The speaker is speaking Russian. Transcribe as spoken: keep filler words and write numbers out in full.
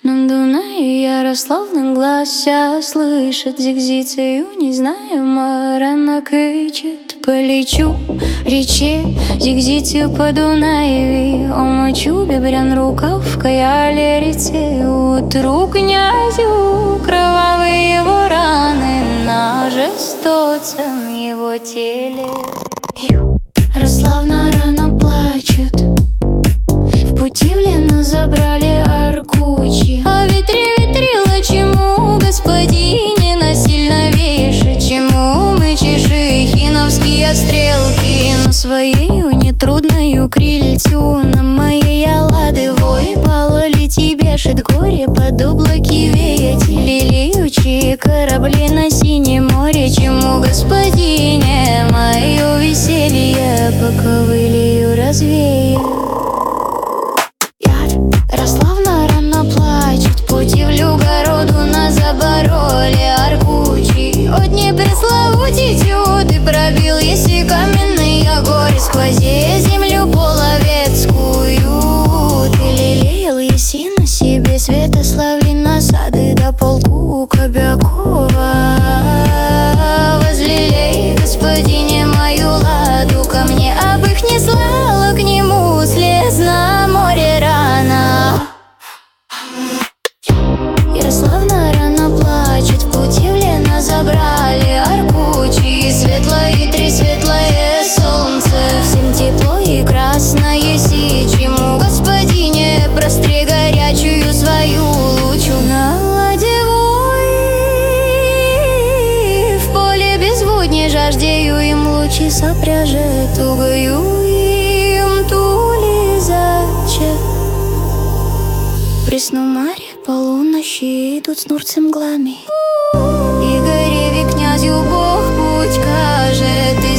На Дунае Ярославный глася слышит зигзицию, не знаю, рано кричит. Полечу рече зигзицию по Дунаеве, омочу бебрян рукавка, я лерице утру князю кровавые его раны на жестоком его теле. Ярославна рано плачет, в пути в Лену забрали аркучи. А ветре ветрила, чему, господине, насильно вешать, чему мы чешихиновские стрелки на своею нетрудною крильцу, на моей лады вой пололети бешит горе под облаки веять, лелеючие корабли на синем море, чему, господине, мое веселье по ковылью развеет. Ярославна рано плачет, в пути в Люгороду на забороле аркучи. От непресловутитю ты пробил, если каменный горе, сквозея землю половецкую. Ты лелеял еси на себе Святославли насады до полку Кобякова. Возлелей, господине, мою ладу ко мне, об их не слала к нему слез на море рано. Ярославна рано плачет, в пути в Лено забрали аркучи. Светлое и три светлое солнце, всем тепло и красное си, чему, господине, простри горячую свою лучу. На ладе вой, в поле безводне жаждею им лучи сопряжет, тугою им тули зачет. Пресну море полунощи идут с нурцем мглами, и гореве князю Бог путь кажет.